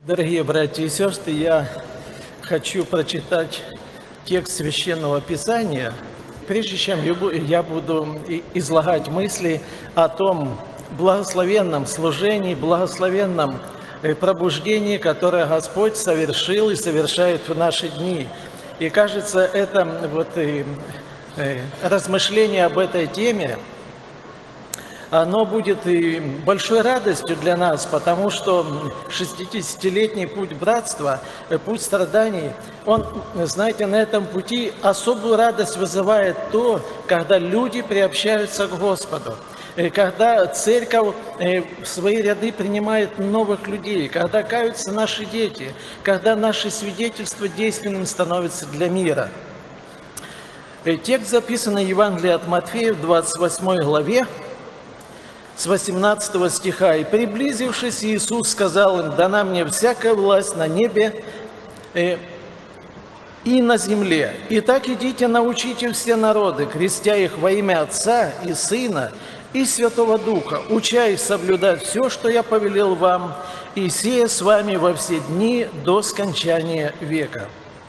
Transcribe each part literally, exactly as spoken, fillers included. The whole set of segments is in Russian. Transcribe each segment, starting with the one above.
Дорогие братья и сестры, я хочу прочитать текст Священного Писания, прежде чем я буду излагать мысли о том благословенном служении, благословенном пробуждении, которое Господь совершил и совершает в наши дни. И кажется, это вот и, и, размышление об этой теме, оно будет и большой радостью для нас, потому что шестидесятилетний путь братства, путь страданий, он, знаете, на этом пути особую радость вызывает то, когда люди приобщаются к Господу, когда церковь в свои ряды принимает новых людей, когда каются наши дети, когда наше свидетельство действенным становится для мира. Текст записан в Евангелии от Матфея в двадцать восьмой главе, с восемнадцатого стиха. «И приблизившись, Иисус сказал им: дана мне всякая власть на небе э, и на земле. Итак, идите, научите все народы, крестя их во имя Отца и Сына и Святого Духа, уча их соблюдать все, что я повелел вам, и сея с вами во все дни до скончания века».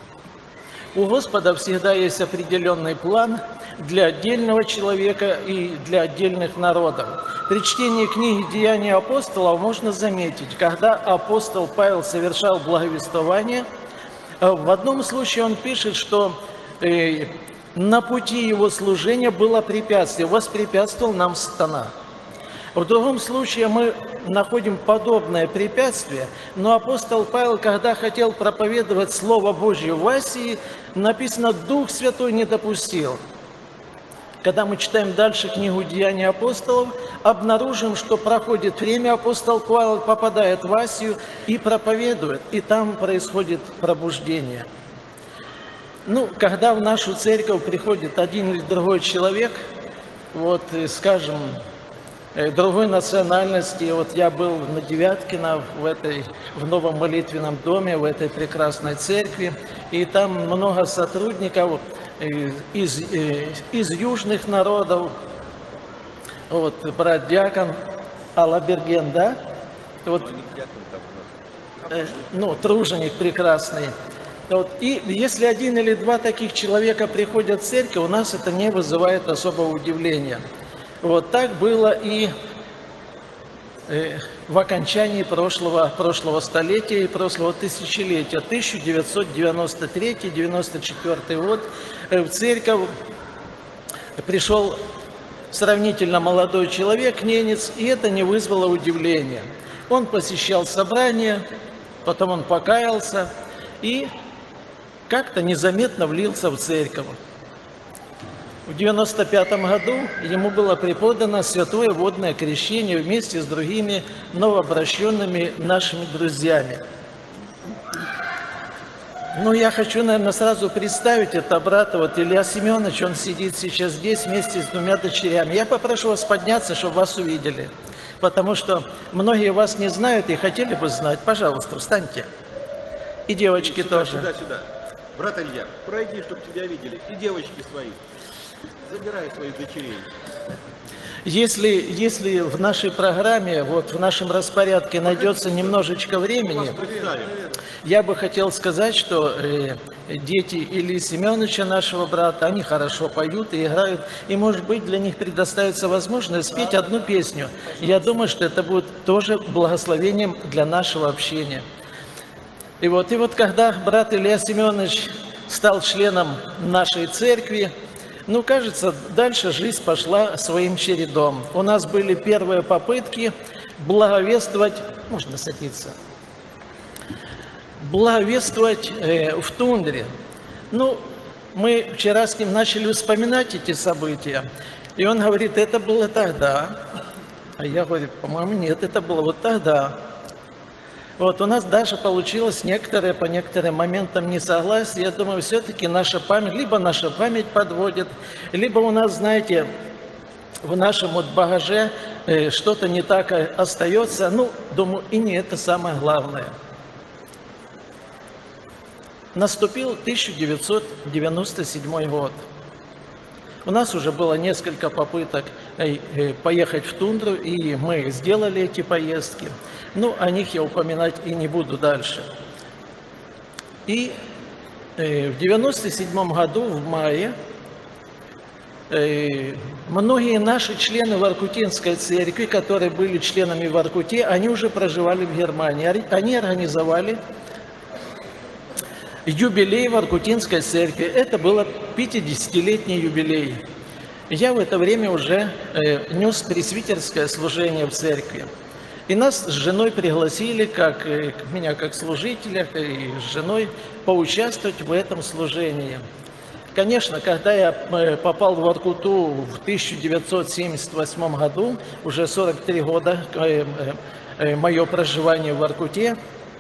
У Господа всегда есть определенный план для отдельного человека и для отдельных народов. При чтении книги «Деяния апостолов» можно заметить, когда апостол Павел совершал благовествование, в одном случае он пишет, что э, на пути его служения было препятствие, воспрепятствовал нам сатана. В другом случае мы находим подобное препятствие, но апостол Павел, когда хотел проповедовать Слово Божье в Асии, написано, Дух Святой не допустил. Когда мы читаем дальше книгу «Деяния апостолов», обнаружим, что проходит время, апостол Павел попадает в Асию и проповедует, и там происходит пробуждение. Ну, когда в нашу церковь приходит один или другой человек, вот, скажем, другой национальности, вот я был на Девяткино, в, этой, в новом молитвенном доме, в этой прекрасной церкви, и там много сотрудников из, из южных народов, вот брат Диакон Алаберген, да, вот, ну, труженик прекрасный. Вот, и если один или два таких человека приходят в церковь, у нас это не вызывает особого удивления. Вот так было и э, в окончании прошлого, прошлого столетия и прошлого тысячелетия. тысяча девятьсот девяносто третий — девяносто четвёртый год э, в церковь пришел сравнительно молодой человек, ненец, и это не вызвало удивления. Он посещал собрания, потом он покаялся и как-то незаметно влился в церковь. В девяносто пятом году ему было преподано святое водное крещение вместе с другими новообращенными нашими друзьями. Ну, я хочу, наверное, сразу представить это брата, вот Илья Семенович, он сидит сейчас здесь вместе с двумя дочерями. Я попрошу вас подняться, чтобы вас увидели, потому что многие вас не знают и хотели бы знать. Пожалуйста, встаньте. И девочки и сюда, тоже. Сюда, сюда. Брат Илья, пройди, чтобы тебя видели. И девочки свои. Забирай своих дочерей. Если, если в нашей программе, вот в нашем распорядке найдется немножечко времени, я бы хотел сказать, что э, дети Ильи Семеновича, нашего брата, они хорошо поют и играют, и, может быть, для них предоставится возможность спеть одну песню. Я думаю, что это будет тоже благословением для нашего общения. И вот, и вот когда брат Илья Семенович стал членом нашей церкви, ну, кажется, дальше жизнь пошла своим чередом. У нас были первые попытки благовествовать, можно садиться, благовествовать э, в тундре. Ну, мы вчера с ним начали вспоминать эти события, и он говорит, это было тогда. А я говорю, по-моему, нет, это было вот тогда. Вот у нас даже получилось некоторые, по некоторым моментам несогласие. Я думаю, все-таки наша память, либо наша память подводит, либо у нас, знаете, в нашем вот багаже э, что-то не так остается. Ну, думаю, и не это самое главное. Наступил тысяча девятьсот девяносто седьмой год. У нас уже было несколько попыток э, э, поехать в тундру, и мы сделали эти поездки. Ну, о них я упоминать и не буду дальше. И э, в девяносто седьмом году, в мае, э, многие наши члены Воркутинской церкви, которые были членами в Воркуте, они уже проживали в Германии. Они организовали юбилей Воркутинской церкви. Это было пятидесятилетний юбилей. Я в это время уже э, нес пресвитерское служение в церкви. И нас с женой пригласили, как, э, меня как служителя, и с женой, поучаствовать в этом служении. Конечно, когда я э, попал в Воркуту в тысяча девятьсот семьдесят восьмом году, уже сорок три года э, э, мое проживание в Воркуте,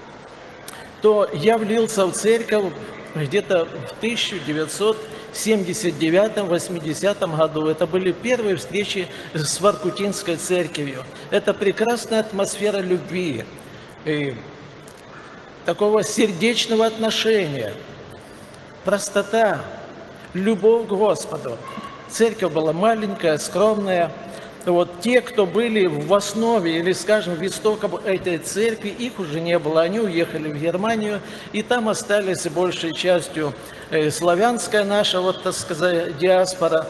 то я влился в церковь где-то в тысяча девятьсот семьдесят девятом — восьмидесятом году. Это были первые встречи с Воркутинской церковью. Это прекрасная атмосфера любви, и такого сердечного отношения, простота, любовь к Господу. Церковь была маленькая, скромная. Вот те, кто были в основе или, скажем, в истоках этой церкви, их уже не было. Они уехали в Германию, и там остались большей частью э, славянская наша, вот так сказать, диаспора.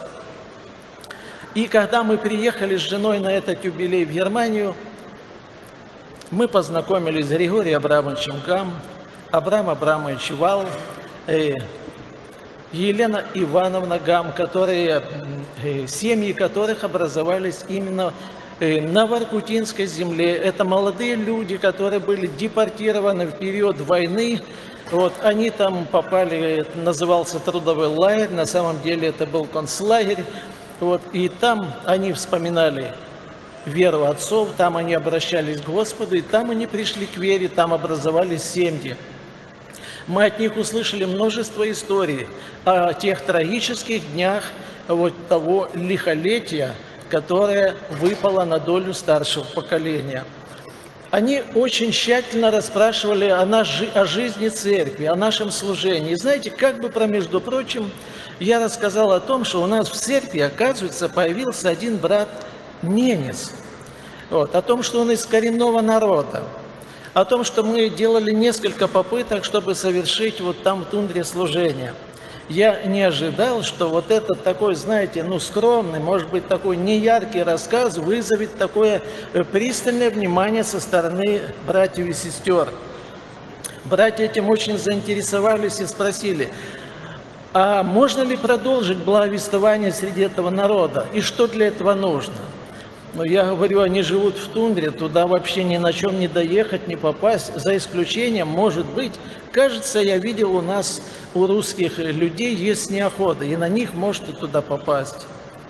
И когда мы приехали с женой на этот юбилей в Германию, мы познакомились с Григорием Абрамовичем Гам, Абрам Абрамович Вал, э, Елена Ивановна Гам, которые, семьи которых образовались именно на Воркутинской земле. Это молодые люди, которые были депортированы в период войны. Вот, они там попали, назывался трудовой лагерь, на самом деле это был концлагерь. Вот, и там они вспоминали веру отцов, там они обращались к Господу, и там они пришли к вере, там образовались семьи. Мы от них услышали множество историй о тех трагических днях вот того лихолетия, которое выпало на долю старшего поколения. Они очень тщательно расспрашивали о, наш, о жизни церкви, о нашем служении. И знаете, как бы, про между прочим, я рассказал о том, что у нас в церкви, оказывается, появился один брат немец. Вот, о том, что он из коренного народа. О том, что мы делали несколько попыток, чтобы совершить вот там в тундре служение. Я не ожидал, что вот этот такой, знаете, ну скромный, может быть, такой неяркий рассказ вызовет такое пристальное внимание со стороны братьев и сестер. Братья этим очень заинтересовались и спросили, а можно ли продолжить благовествование среди этого народа, и что для этого нужно? Но я говорю, они живут в тундре, туда вообще ни на чем не доехать, не попасть, за исключением, может быть, кажется, я видел у нас, у русских людей есть неохота, и на них может и туда попасть.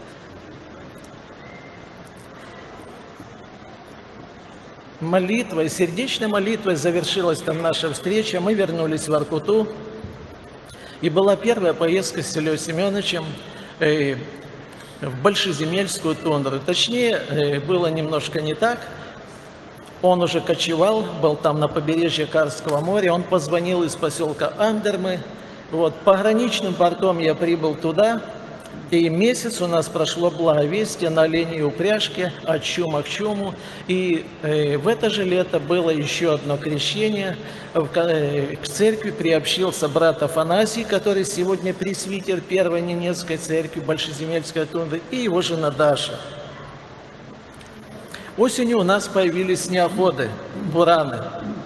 Молитвой, сердечной молитвой завершилась там наша встреча, мы вернулись в Воркуту, и была первая поездка с Ильей Семеновичем э, в Большеземельскую тундру. Точнее, было немножко не так. Он уже кочевал, был там на побережье Карского моря. Он позвонил из поселка Андермы. Вот, пограничным портом я прибыл туда. И месяц у нас прошло благовестие на оленей упряжке от чума к чуму. И э, в это же лето было еще одно крещение. В, э, к церкви приобщился брат Афанасий, который сегодня пресвитер Первой Ненецкой церкви Большеземельской тундры, и его жена Даша. Осенью у нас появились неоходы, бураны.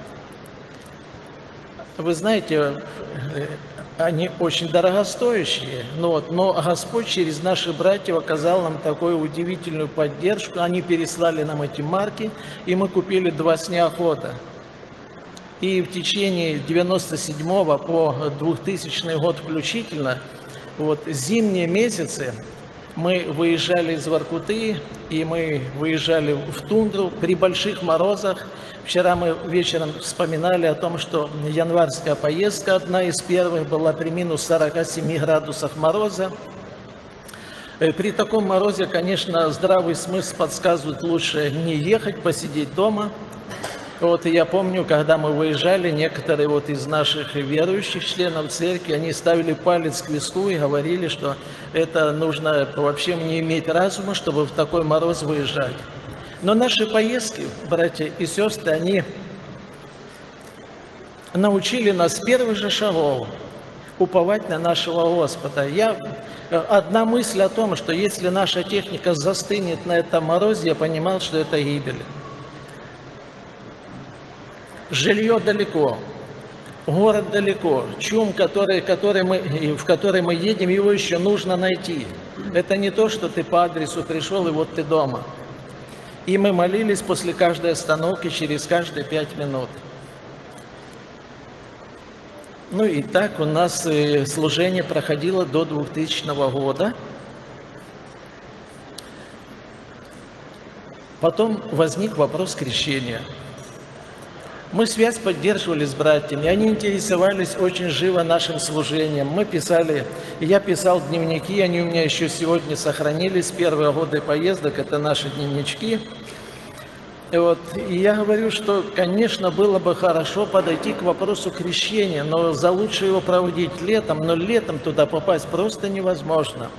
Вы знаете, они очень дорогостоящие, но, вот, но Господь через наших братьев оказал нам такую удивительную поддержку. Они переслали нам эти марки, и мы купили два снеохода. И в течение девяносто седьмого по двухтысячный год включительно, вот, зимние месяцы, мы выезжали из Воркуты, и мы выезжали в тундру при больших морозах. Вчера мы вечером вспоминали о том, что январская поездка, одна из первых, была при минус сорока семи градусах мороза. При таком морозе, конечно, здравый смысл подсказывает лучше не ехать, посидеть дома. Вот, и я помню, когда мы выезжали, некоторые вот из наших верующих членов церкви, они ставили палец к кресту и говорили, что это нужно вообще не иметь разума, чтобы в такой мороз выезжать. Но наши поездки, братья и сестры, они научили нас с первых же шагов уповать на нашего Господа. Я, одна мысль о том, что если наша техника застынет на этом морозе, я понимал, что это гибель. Жилье далеко, город далеко, чум, который, который мы, в который мы едем, его еще нужно найти. Это не то, что ты по адресу пришел, и вот ты дома. И мы молились после каждой остановки, через каждые пять минут. Ну и так у нас служение проходило до двухтысячного года. Потом возник вопрос крещения. Мы связь поддерживали с братьями, они интересовались очень живо нашим служением. Мы писали, я писал дневники, они у меня еще сегодня сохранились, первые годы поездок, это наши дневнички. И, вот, и я говорю, что, конечно, было бы хорошо подойти к вопросу крещения, но за лучше его проводить летом, но летом туда попасть просто невозможно.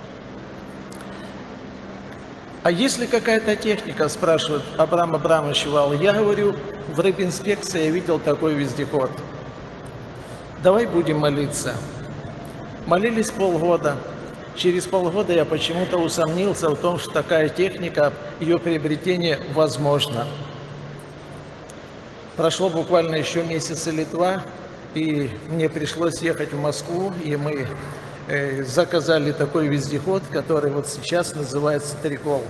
А если какая-то техника, спрашивает Абрам Абрамович Вал, я говорю, в рыбинспекции я видел такой вездеход. Давай будем молиться. Молились полгода. Через полгода я почему-то усомнился в том, что такая техника, ее приобретение возможно. Прошло буквально еще месяц или два, и мне пришлось ехать в Москву, и мы э, заказали такой вездеход, который вот сейчас называется «Трикол».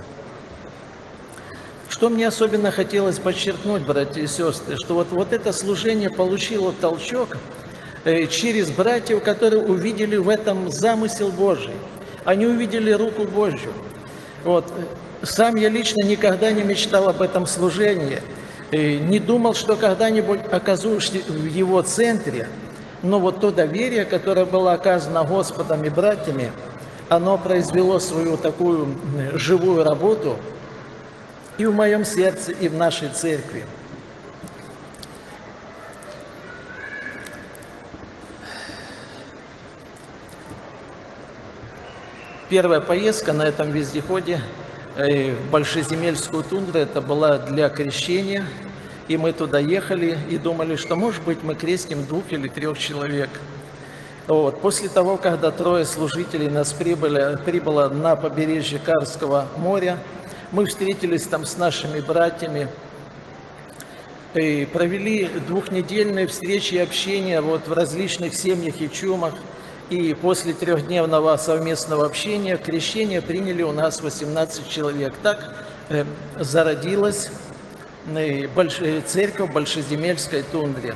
Что мне особенно хотелось подчеркнуть, братья и сестры, что вот, вот это служение получило толчок э, через братьев, которые увидели в этом замысел Божий. Они увидели руку Божью. Вот. Сам я лично никогда не мечтал об этом служении, не думал, что когда-нибудь окажусь в его центре, но вот то доверие, которое было оказано Господом и братьями, оно произвело свою такую живую работу и в моем сердце, и в нашей церкви. Первая поездка на этом вездеходе в Большеземельскую тундру, это была для крещения, и мы туда ехали и думали, что, может быть, мы крестим двух или трех человек. Вот. После того, когда трое служителей нас прибыли, прибыло на побережье Карского моря, мы встретились там с нашими братьями, и провели двухнедельные встречи и общения вот в различных семьях и чумах. И после трехдневного совместного общения крещение приняли у нас восемнадцать человек. Так э, зародилась э, большая церковь в Большеземельской тундре.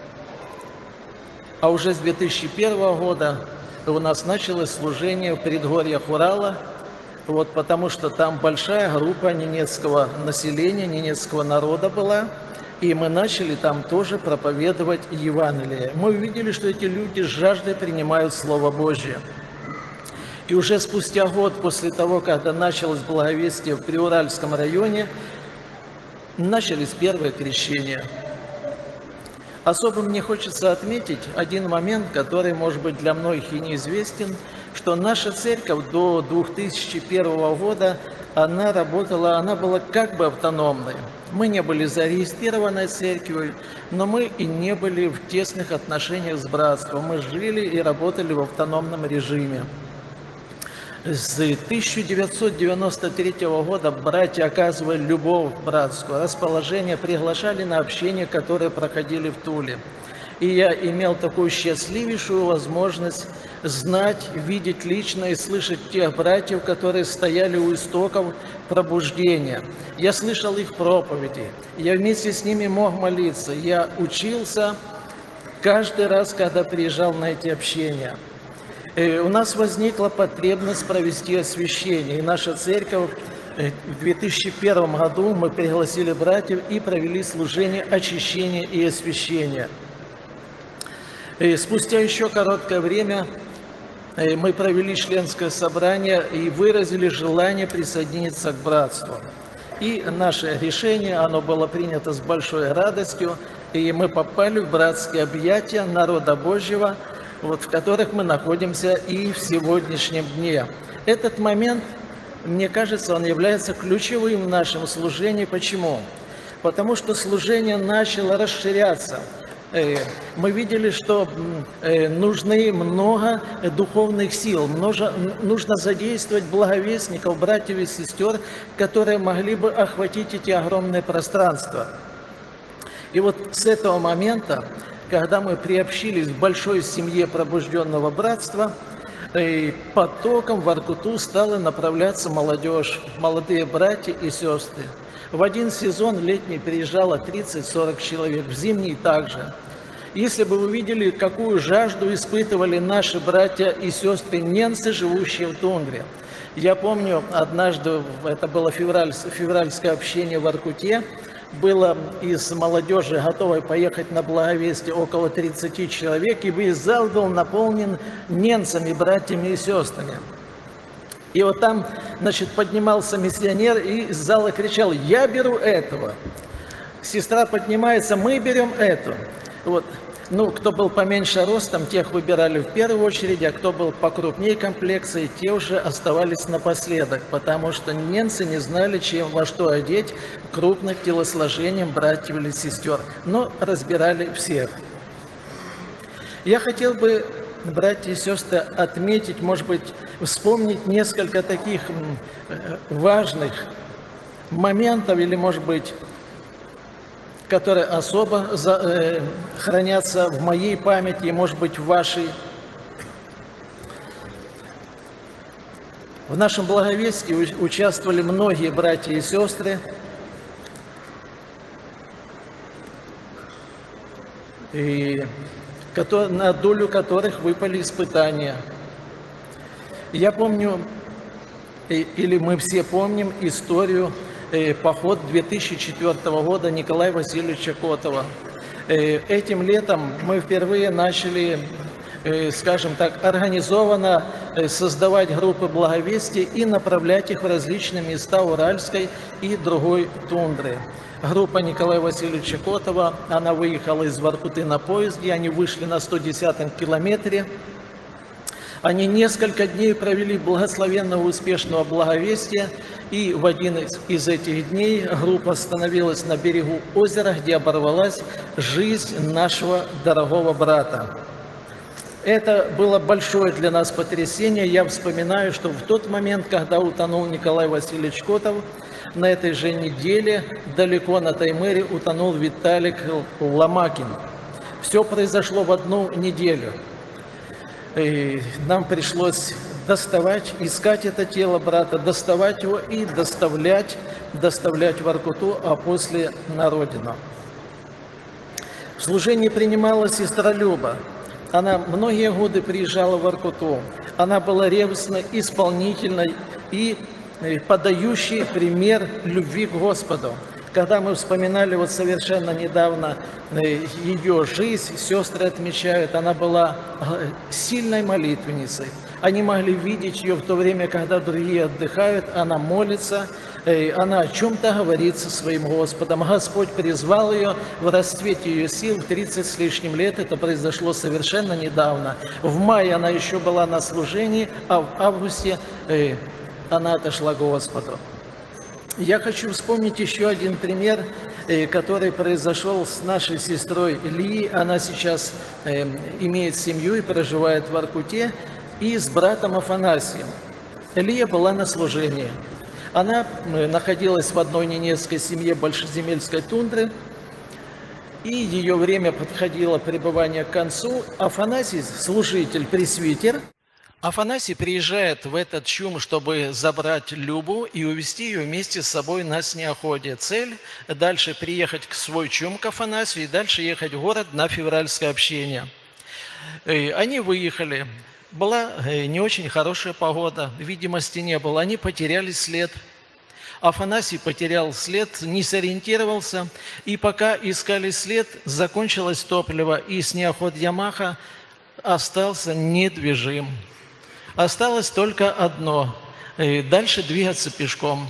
А уже с две тысячи первого года у нас началось служение в предгорьях Урала, вот, потому что там большая группа ненецкого населения, ненецкого народа была. И мы начали там тоже проповедовать Евангелие. Мы увидели, что эти люди с жаждой принимают Слово Божье. И уже спустя год после того, когда началось благовестие в Приуральском районе, начались первые крещения. Особо мне хочется отметить один момент, который, может быть, для многих и неизвестен, что наша церковь до две тысячи первого года, она работала, она была как бы автономной. Мы не были зарегистрированной церковью, но мы и не были в тесных отношениях с братством. Мы жили и работали в автономном режиме. С тысяча девятьсот девяносто третьего года братья оказывали любовь братскую, расположение, приглашали на общения, которые проходили в Туле. И я имел такую счастливейшую возможность знать, видеть лично и слышать тех братьев, которые стояли у истоков пробуждения. Я слышал их проповеди, я вместе с ними мог молиться, я учился каждый раз, когда приезжал на эти общения. И у нас возникла потребность провести освящение, и наша церковь в две тысячи первом году мы пригласили братьев и провели служение очищения и освящения. И спустя еще короткое время мы провели членское собрание и выразили желание присоединиться к братству. И наше решение, оно было принято с большой радостью, и мы попали в братские объятия народа Божьего, вот, в которых мы находимся и в сегодняшнем дне. Этот момент, мне кажется, он является ключевым в нашем служении. Почему? Потому что служение начало расширяться. Мы видели, что нужны много духовных сил, нужно задействовать благовестников, братьев и сестер, которые могли бы охватить эти огромные пространства. И вот с этого момента, когда мы приобщились к большой семье пробужденного братства, потоком в Воркуту стала направляться молодежь, молодые братья и сестры. В один сезон летний приезжало тридцать-сорок человек, в зимний также. Если бы вы видели, какую жажду испытывали наши братья и сестры ненцы, живущие в тундре. Я помню, однажды, это было февраль, февральское общение в Воркуте, было из молодежи, готовой поехать на благовестие, около тридцати человек, и весь зал был наполнен ненцами, братьями и сестрами. И вот там, значит, поднимался миссионер и из зала кричал: «Я беру этого». Сестра поднимается: «Мы берем эту». Вот. Ну, кто был поменьше ростом, тех выбирали в первую очередь, а кто был покрупнее комплекции, те уже оставались напоследок, потому что ненцы не знали, чем, во что одеть крупных телосложением братьев или сестер, но разбирали всех. Я хотел бы, братья и сестры, отметить, может быть, вспомнить несколько таких важных моментов, или, может быть, которые особо за, э, хранятся в моей памяти и, может быть, в вашей. В нашем благовестии участвовали многие братья и сестры, и на долю которых выпали испытания. Я помню, или мы все помним историю, поход две тысячи четвёртого года Николая Васильевича Котова. Этим летом мы впервые начали, скажем так, организованно создавать группы благовестия и направлять их в различные места Уральской и другой тундры. Группа Николая Васильевича Котова, она выехала из Воркуты на поезде, они вышли на сто десятом километре. Они несколько дней провели благословенного успешного благовестия, и в один из, из этих дней группа остановилась на берегу озера, где оборвалась жизнь нашего дорогого брата. Это было большое для нас потрясение. Я вспоминаю, что в тот момент, когда утонул Николай Васильевич Котов, на этой же неделе далеко на Таймыре утонул Виталик Ломакин. Все произошло в одну неделю. И нам пришлось доставать, искать это тело брата, доставать его и доставлять, доставлять в Воркуту, а после на родину. В служении принимала сестра Люба. Она многие годы приезжала в Воркуту. Она была ревностной, исполнительной и подающей пример любви к Господу. Когда мы вспоминали вот совершенно недавно ее жизнь, сестры отмечают, она была сильной молитвенницей. Они могли видеть ее в то время, когда другие отдыхают, она молится, она о чем-то говорит со своим Господом. Господь призвал ее в расцвете ее сил в тридцать с лишним лет. Это произошло совершенно недавно. В мае она еще была на служении, а в августе она отошла к Господу. Я хочу вспомнить еще один пример, который произошел с нашей сестрой Лией. Она сейчас имеет семью и проживает в Воркуте, и с братом Афанасием. Лия была на служении. Она находилась в одной ненецкой семье большеземельской тундры, и ее время подходило пребывания к концу. Афанасий, служитель, пресвитер, Афанасий приезжает в этот чум, чтобы забрать Любу и увезти ее вместе с собой на снеоходе. Цель – дальше приехать к свой чум к Афанасию и дальше ехать в город на февральское общение. Они выехали. Была не очень хорошая погода, видимости не было. Они потеряли след. Афанасий потерял след, не сориентировался. И пока искали след, закончилось топливо, и снеоход Ямаха остался недвижим. Осталось только одно – дальше двигаться пешком.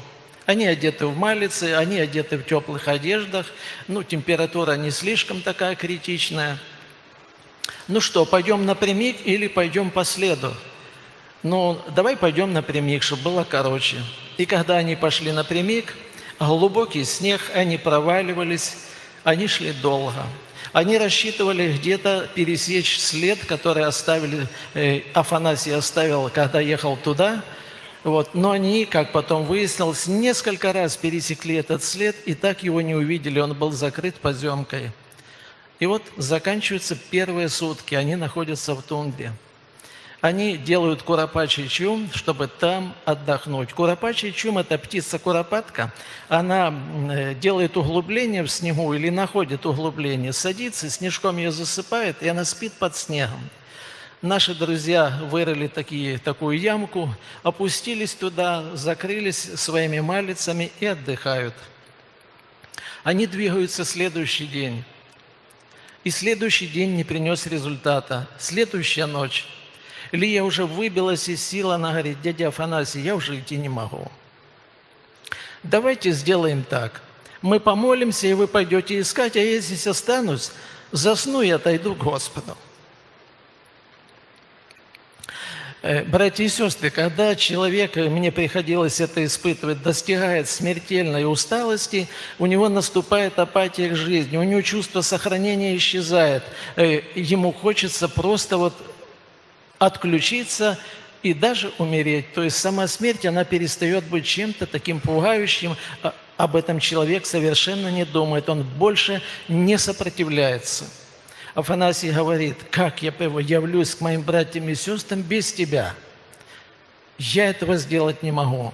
Они одеты в малицы, они одеты в теплых одеждах, ну, температура не слишком такая критичная. Ну что, пойдем напрямик или пойдем по следу? Ну, давай пойдем напрямик, чтобы было короче. И когда они пошли напрямик, глубокий снег, они проваливались, они шли долго. Они рассчитывали где-то пересечь след, который оставили, э, Афанасий оставил, когда ехал туда. Вот. Но они, как потом выяснилось, несколько раз пересекли этот след и так его не увидели, он был закрыт поземкой. И вот заканчиваются первые сутки, они находятся в тундре. Они делают куропачий чум, чтобы там отдохнуть. Куропачий чум – это птица-куропатка. Она делает углубление в снегу или находит углубление, садится, снежком ее засыпает, и она спит под снегом. Наши друзья вырыли такие, такую ямку, опустились туда, закрылись своими малицами и отдыхают. Они двигаются следующий день. И следующий день не принес результата. Следующая ночь. Лия уже выбилась из сил, она говорит: дядя Афанасий, я уже идти не могу. Давайте сделаем так. Мы помолимся, и вы пойдете искать, а я здесь останусь, засну и отойду к Господу. Братья и сестры, когда человек, мне приходилось это испытывать, достигает смертельной усталости, у него наступает апатия к жизни, у него чувство сохранения исчезает. Ему хочется просто вот отключиться и даже умереть. То есть сама смерть, она перестает быть чем-то таким пугающим. Об этом человек совершенно не думает, он больше не сопротивляется. Афанасий говорит: как я явлюсь к моим братьям и сестрам без тебя? Я этого сделать не могу.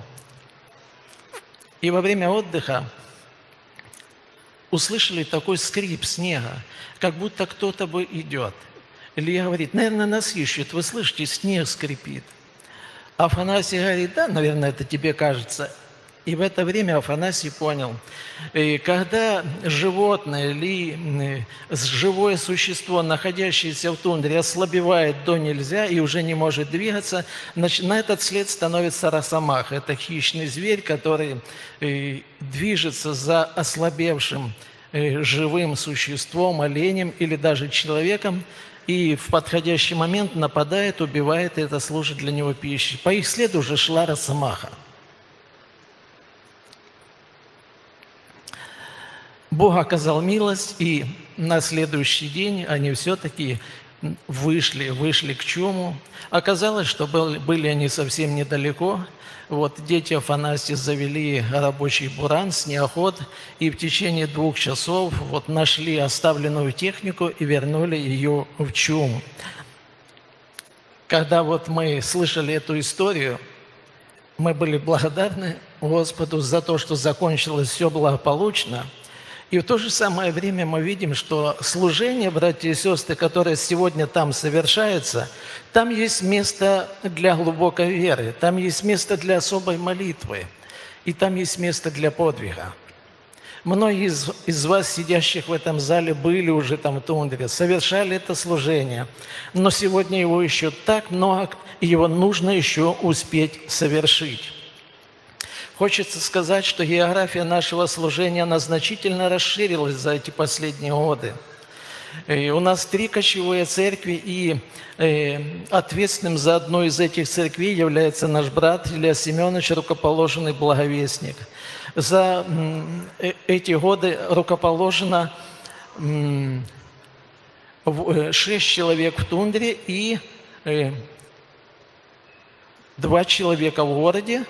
И во время отдыха услышали такой скрип снега, как будто кто-то бы идет. Илья говорит: наверное, нас ищут, вы слышите, снег скрипит. Афанасий говорит: да, наверное, это тебе кажется. И в это время Афанасий понял, когда животное или живое существо, находящееся в тундре, ослабевает до нельзя и уже не может двигаться, на этот след становится росомаха. Это хищный зверь, который движется за ослабевшим живым существом, оленем или даже человеком, и в подходящий момент нападает, убивает, и это служит для него пищей. По их следу уже шла росомаха. Бог оказал милость, и на следующий день они все-таки вышли, вышли к чуму. Оказалось, что были они совсем недалеко. Вот дети Афанасия завели рабочий буран, снегоход, и в течение двух часов вот нашли оставленную технику и вернули ее в чум. Когда вот мы слышали эту историю, мы были благодарны Господу за то, что закончилось все благополучно. И в то же самое время мы видим, что служение, братья и сестры, которое сегодня там совершается, там есть место для глубокой веры, там есть место для особой молитвы, и там есть место для подвига. Многие из, из вас, сидящих в этом зале, были уже там в тундре, совершали это служение, но сегодня его еще так много, и его нужно еще успеть совершить. Хочется сказать, что география нашего служения, она значительно расширилась за эти последние годы. И у нас три кочевые церкви, и э, ответственным за одну из этих церквей является наш брат Илья Семенович, рукоположенный благовестник. За э, эти годы рукоположено э, шесть человек в тундре и э, два человека в городе.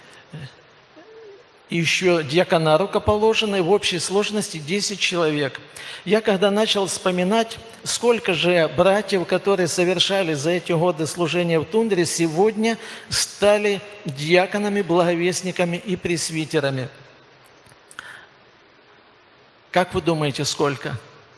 Еще диакона рукоположены, в общей сложности десять человек. Я когда начал вспоминать, сколько же братьев, которые совершали за эти годы служения в тундре, сегодня стали диаконами, благовестниками и пресвитерами. Как вы думаете, сколько?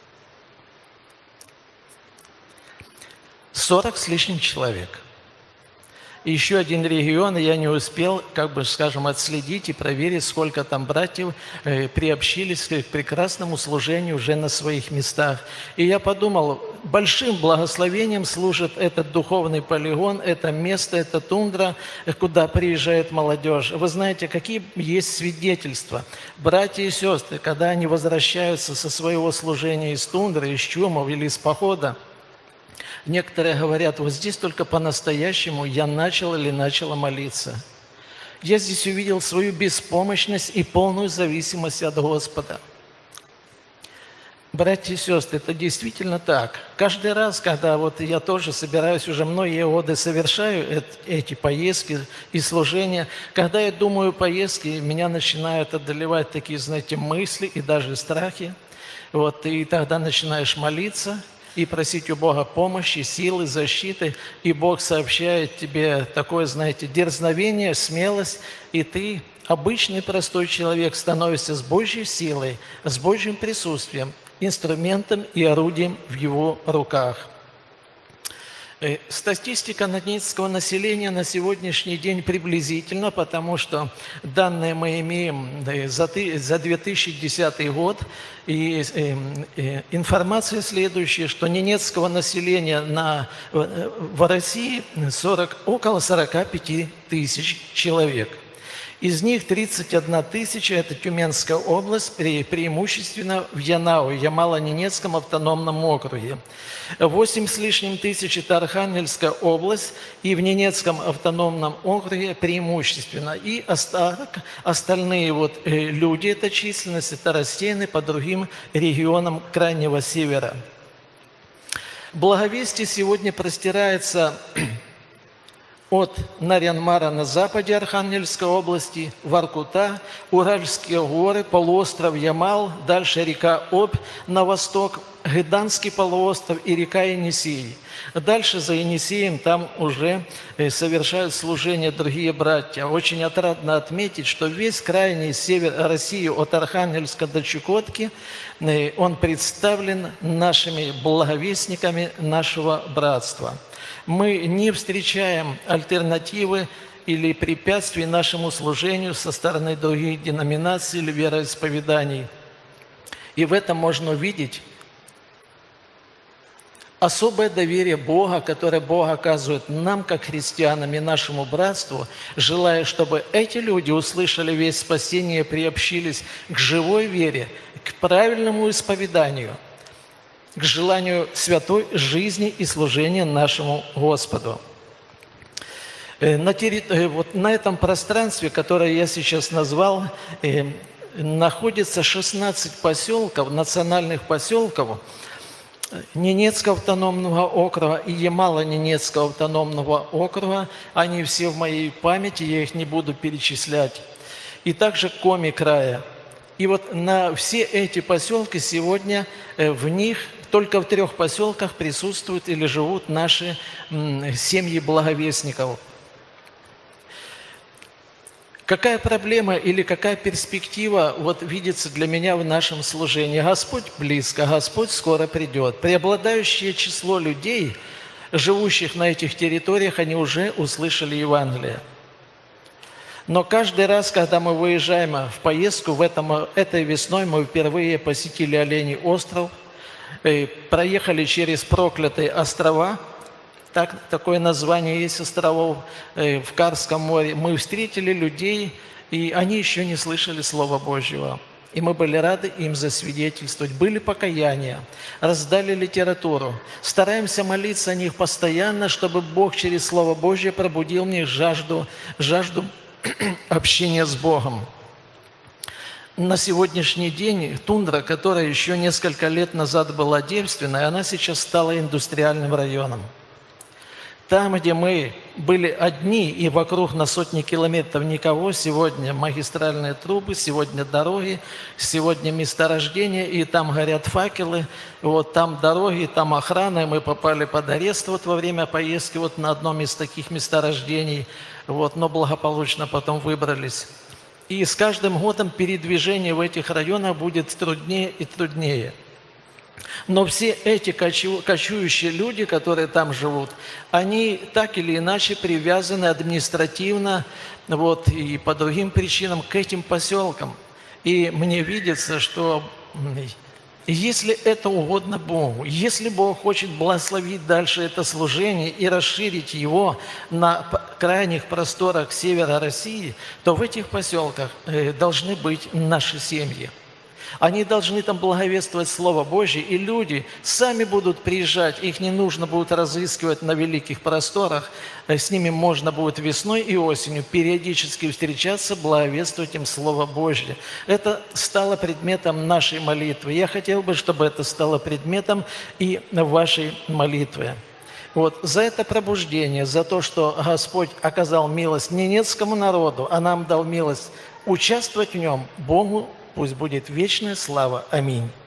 сорок с лишним человек. Еще один регион, я не успел, как бы, скажем, отследить и проверить, сколько там братьев э, приобщились к прекрасному служению уже на своих местах. И я подумал, большим благословением служит этот духовный полигон, это место, это тундра, куда приезжает молодежь. Вы знаете, какие есть свидетельства. Братья и сестры, когда они возвращаются со своего служения из тундры, из чумов или из похода, некоторые говорят, вот здесь только по-настоящему я начал или начала молиться. Я здесь увидел свою беспомощность и полную зависимость от Господа. Братья и сестры, это действительно так. Каждый раз, когда вот я тоже собираюсь, уже многие годы совершаю эти поездки и служения, когда я думаю поездки, меня начинают одолевать такие, знаете, мысли и даже страхи. Вот, и тогда начинаешь молиться и просить у Бога помощи, силы, защиты, и Бог сообщает тебе такое, знаете, дерзновение, смелость, и ты, обычный простой человек, становишься с Божьей силой, с Божьим присутствием, инструментом и орудием в его руках. Статистика ненецкого населения на сегодняшний день приблизительно, потому что данные мы имеем за две тысячи десятый год, и информация следующая, что ненецкого населения на, в России сорок, около сорока пяти тысяч человек. Из них тридцать одна тысяча – это Тюменская область, пре преимущественно в Янау, Ямало-Ненецком автономном округе. восемь с лишним тысяч – это Архангельская область, и в Ненецком автономном округе преимущественно. И остаток, остальные вот, э, люди, эта численность, это рассеяны по другим регионам Крайнего Севера. Благовестие сегодня простирается от Нарьян-Мара на западе Архангельской области, Воркута, Уральские горы, полуостров Ямал, дальше река Обь на восток, Гыданский полуостров и река Енисей. Дальше за Енисеем там уже совершают служение другие братья. Очень отрадно отметить, что весь крайний север России от Архангельска до Чукотки, он представлен нашими благовестниками нашего братства. Мы не встречаем альтернативы или препятствий нашему служению со стороны других деноминаций или вероисповеданий. И в этом можно увидеть особое доверие Бога, которое Бог оказывает нам, как христианам, и нашему братству, желая, чтобы эти люди услышали весть спасения и приобщились к живой вере, к правильному исповеданию, к желанию святой жизни и служения нашему Господу. На, терри... вот на этом пространстве, которое я сейчас назвал, находится шестнадцать поселков, национальных поселков Ненецкого автономного округа и Ямало-Ненецкого автономного округа. Они все в моей памяти, я их не буду перечислять. И также Коми края. И вот на все эти поселки сегодня в них, только в трех поселках присутствуют или живут наши семьи благовестников. Какая проблема или какая перспектива вот видится для меня в нашем служении? Господь близко, Господь скоро придет. Преобладающее число людей, живущих на этих территориях, они уже услышали Евангелие. Но каждый раз, когда мы выезжаем в поездку, в этом, этой весной мы впервые посетили Оленей остров, проехали через проклятые острова, так, такое название есть островов в Карском море. Мы встретили людей, и они еще не слышали Слова Божьего. И мы были рады им засвидетельствовать. Были покаяния, раздали литературу. Стараемся молиться о них постоянно, чтобы Бог через Слово Божье пробудил в них жажду, жажду общения с Богом. На сегодняшний день тундра, которая еще несколько лет назад была девственной, она сейчас стала индустриальным районом. Там, где мы были одни и вокруг на сотни километров никого, сегодня магистральные трубы, сегодня дороги, сегодня месторождения, и там горят факелы, вот там дороги, там охрана, и мы попали под арест вот во время поездки вот на одном из таких месторождений, вот, но благополучно потом выбрались. И с каждым годом передвижение в этих районах будет труднее и труднее. Но все эти кочу, кочующие люди, которые там живут, они так или иначе привязаны административно вот, и по другим причинам к этим поселкам. И мне видится, что И если это угодно Богу, если Бог хочет благословить дальше это служение и расширить его на п- крайних просторах севера России, то в этих поселках э, должны быть наши семьи. Они должны там благовествовать Слово Божье, и люди сами будут приезжать, их не нужно будет разыскивать на великих просторах, э, с ними можно будет весной и осенью периодически встречаться, благовествовать им Слово Божье. Это стало предметом нашей молитвы. Я хотел бы, чтобы это стало предметом и вашей молитвы. Вот за это пробуждение, за то, что Господь оказал милость ненецкому народу, а нам дал милость участвовать в нем, Богу пусть будет вечная слава. Аминь.